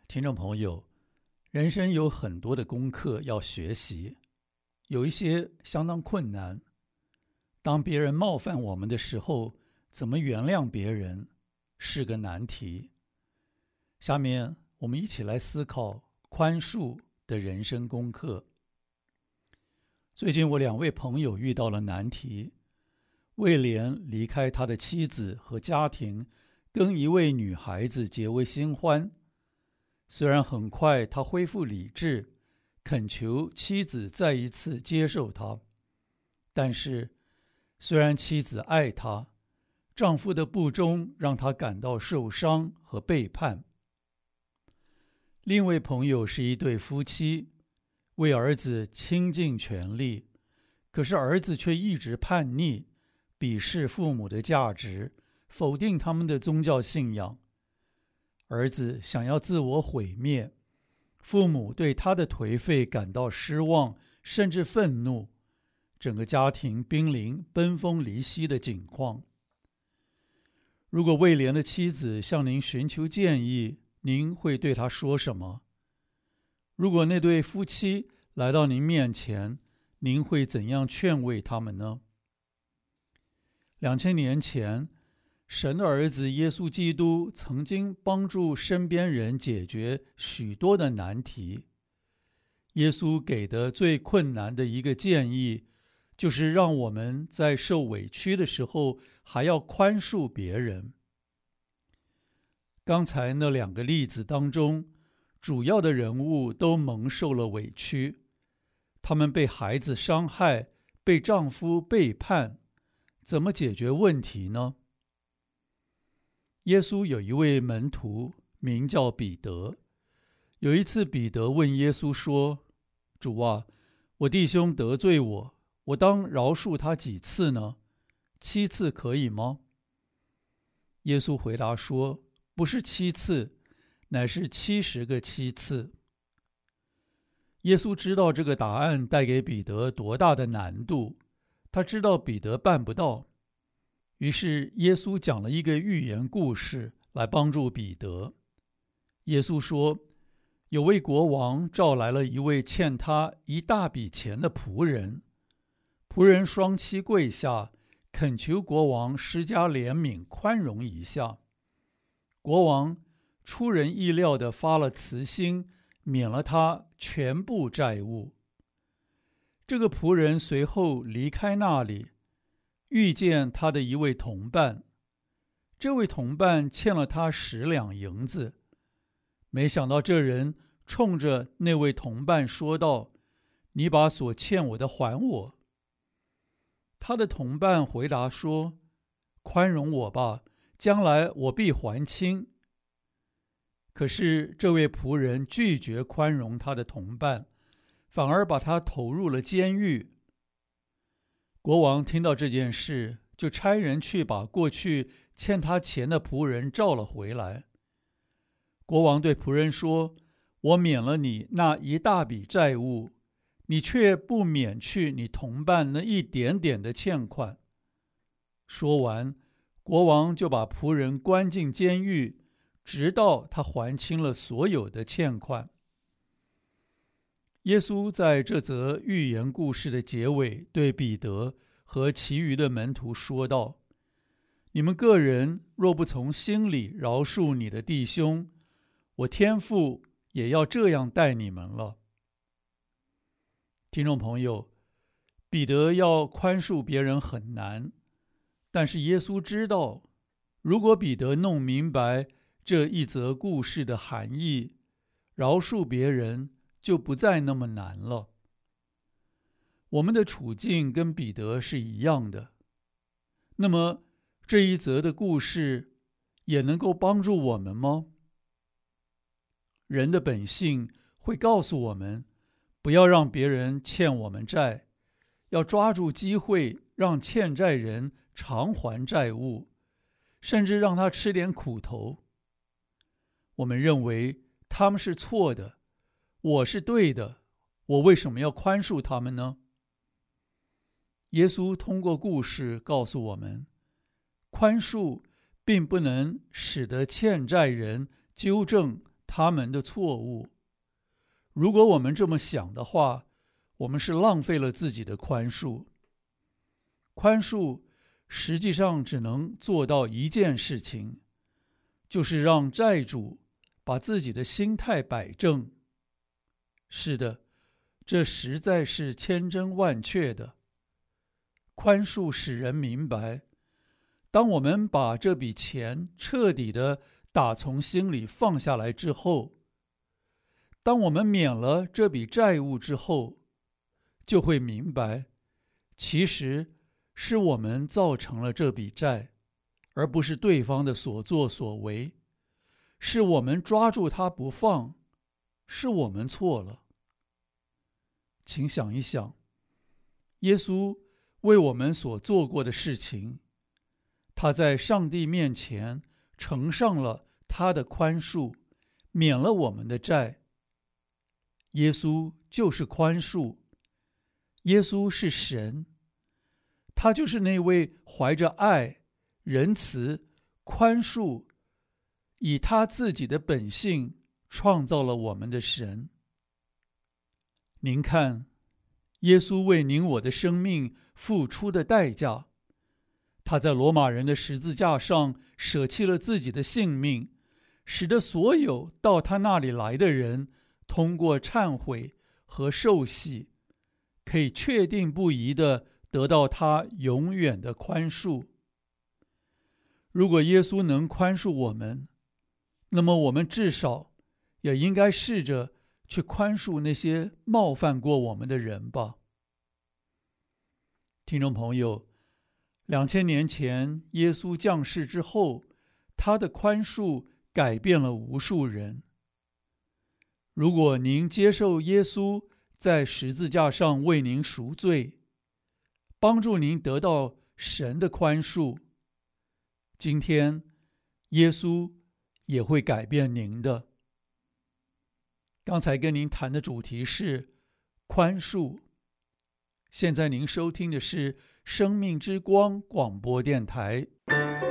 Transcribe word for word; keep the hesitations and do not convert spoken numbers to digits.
听众朋友，人生有很多的功课要学习，有一些相当困难。当别人冒犯我们的时候，怎么原谅别人是个难题。下面我们一起来思考宽恕的人生功课。最近我两位朋友遇到了难题，魏廉离开他的妻子和家庭，跟一位女孩子结为新欢。虽然很快他恢复理智，恳求妻子再一次接受他，但是虽然妻子爱他，丈夫的不忠让他感到受伤和背叛。另一位朋友是一对夫妻，为儿子倾尽全力，可是儿子却一直叛逆，鄙视父母的价值，否定他们的宗教信仰。儿子想要自我毁灭，父母对他的颓废感到失望，甚至愤怒，整个家庭濒临分崩离析的境况。如果魏廉的妻子向您寻求建议，您会对他说什么？如果那对夫妻来到您面前，您会怎样劝慰他们呢？两千年前，神的儿子耶稣基督曾经帮助身边人解决许多的难题。耶稣给的最困难的一个建议，就是让我们在受委屈的时候还要宽恕别人。刚才那两个例子当中，主要的人物都蒙受了委屈，他们被孩子伤害，被丈夫背叛，怎么解决问题呢？耶稣有一位门徒名叫彼得。有一次彼得问耶稣说，主啊，我弟兄得罪我，我当饶恕他几次呢？七次可以吗？耶稣回答说，不是七次，乃是七十个七次。耶稣知道这个答案带给彼得多大的难度，他知道彼得办不到，于是耶稣讲了一个寓言故事来帮助彼得。耶稣说，有位国王召来了一位欠他一大笔钱的仆人，仆人双膝跪下，恳求国王施加怜悯，宽容一下。国王出人意料地发了慈心，免了他全部债务。这个仆人随后离开那里，遇见他的一位同伴，这位同伴欠了他十两银子，没想到这人冲着那位同伴说道，你把所欠我的还我。他的同伴回答说，宽容我吧，将来我必还清。可是这位仆人拒绝宽容他的同伴，反而把他投入了监狱。国王听到这件事，就差人去把过去欠他钱的仆人召了回来。国王对仆人说，我免了你那一大笔债务，你却不免去你同伴那一点点的欠款。说完，国王就把仆人关进监狱，直到他还清了所有的欠款。耶稣在这则寓言故事的结尾对彼得和其余的门徒说道，你们个人若不从心里饶恕你的弟兄，我天父也要这样待你们了。听众朋友，彼得要宽恕别人很难，但是耶稣知道，如果彼得弄明白这一则故事的含义，饶恕别人就不再那么难了。我们的处境跟彼得是一样的，那么这一则的故事也能够帮助我们吗？人的本性会告诉我们，不要让别人欠我们债，要抓住机会让欠债人偿还债务，甚至让他吃点苦头。我们认为他们是错的，我是对的，我为什么要宽恕他们呢？耶稣通过故事告诉我们，宽恕并不能使得欠债人纠正他们的错误。如果我们这么想的话，我们是浪费了自己的宽恕。宽恕实际上只能做到一件事情，就是让债主把自己的心态摆正。是的，这实在是千真万确的。宽恕使人明白，当我们把这笔钱彻底的打从心里放下来之后，当我们免了这笔债务之后，就会明白，其实是我们造成了这笔债，而不是对方的所作所为，是我们抓住他不放，是我们错了。请想一想，耶稣为我们所做过的事情，他在上帝面前承上了他的宽恕，免了我们的债。耶稣就是宽恕，耶稣是神，他就是那位怀着爱、仁慈、宽恕，以他自己的本性创造了我们的神。您看，耶稣为您我的生命付出的代价，他在罗马人的十字架上舍弃了自己的性命，使得所有到他那里来的人通过忏悔和受洗，可以确定不疑地得到他永远的宽恕。如果耶稣能宽恕我们，那么我们至少也应该试着去宽恕那些冒犯过我们的人吧。听众朋友，两千年前耶稣降世之后，他的宽恕改变了无数人。如果您接受耶稣在十字架上为您赎罪，帮助您得到神的宽恕，今天耶稣也会改变您的。刚才跟您谈的主题是宽恕。现在您收听的是生命之光广播电台。